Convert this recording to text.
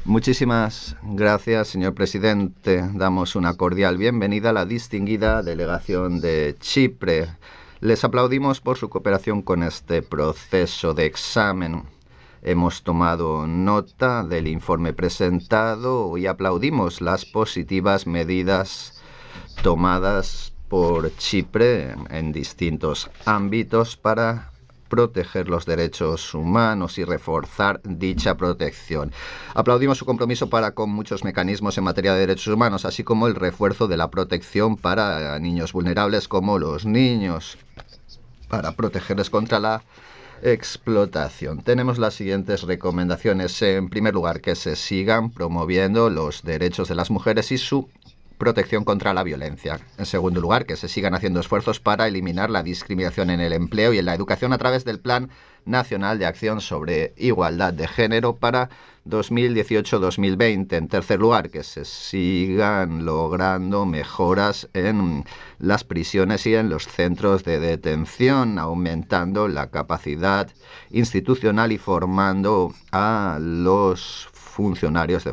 Muchísimas gracias, señor presidente. Damos una cordial bienvenida a la distinguida delegación de Chipre. Les aplaudimos por su cooperación con este proceso de examen. Hemos tomado nota del informe presentado y aplaudimos las positivas medidas tomadas por Chipre en distintos ámbitos para proteger los derechos humanos y reforzar dicha protección. Aplaudimos su compromiso para con muchos mecanismos en materia de derechos humanos, así como el refuerzo de la protección para niños vulnerables como los niños, para protegerles contra la explotación. Tenemos las siguientes recomendaciones. En primer lugar, que se sigan promoviendo los derechos de las mujeres y su protección contra la violencia. En segundo lugar, que se sigan haciendo esfuerzos para eliminar la discriminación en el empleo y en la educación a través del Plan Nacional de Acción sobre Igualdad de Género para 2018-2020. En tercer lugar, que se sigan logrando mejoras en las prisiones y en los centros de detención, aumentando la capacidad institucional y formando a los funcionarios de